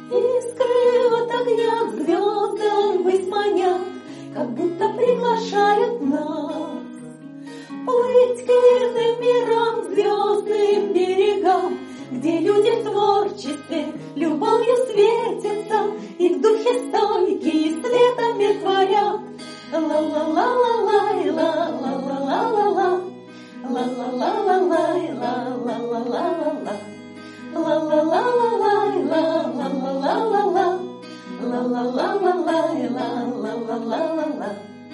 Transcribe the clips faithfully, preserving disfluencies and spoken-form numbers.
Искры от огня к звездам ввысь манят, как будто приглашают нас плыть к иным мирам, звездным берегам, где люди в творчестве любовью светятся и в духе стойкие светом мир творят. Ла-ла-ла-ла-лай, ла-ла-ла-ла-ла-ла, ла-ла-ла-ла-лай, ла-ла-ла-ла-ла-ла, ла-ла-ла-ла-лай, ла-ла-ла-ла-ла-ла, ла-ла-ла-ла-лай, ла-ла-ла-ла-ла-ла.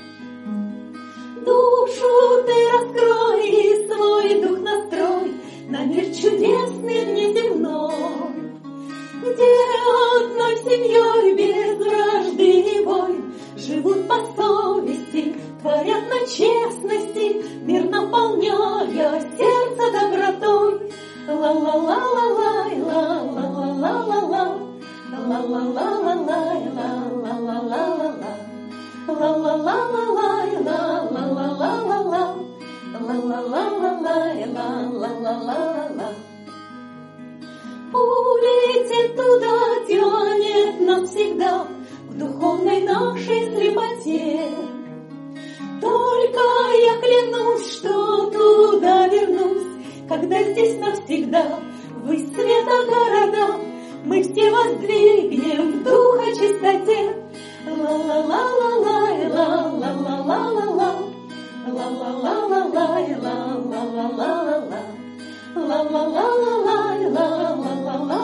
Душу ты раскрой и свой дух настрой на мир чудесный внеземной, где одной семьей без вражды и войн живут по совести, творят на честности, мир наполняя сердце добротой. Ла-ла-ла-ла-лай, ла-ла-ла-ла-ла-ла, ла-ла-ла-ла-лай, ла-ла-ла-ла-ла-ла, ла-ла-ла-ла-лай, ла-ла-ла-ла-ла-ла, ла-ла-ла-ла-лай, ла-ла-ла-ла-ла. Улетит туда, тянет нас всегда в духовной нашей слепоте. Только я клянусь, что туда вернусь, когда здесь навсегда высь света города мы все воздвигнем в духа чистоте. Ла-ла-ла-ла-лай, ла-ла-ла-ла-ла-ла, ла-ла-ла-ла-лай, ла-ла-ла-ла-ла-ла, ла-ла-ла-ла-лай,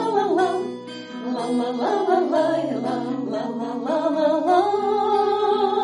ла-ла-ла-ла-ла-ла, ла-ла-ла-ла-лай, ла-ла-ла-ла-ла-ла.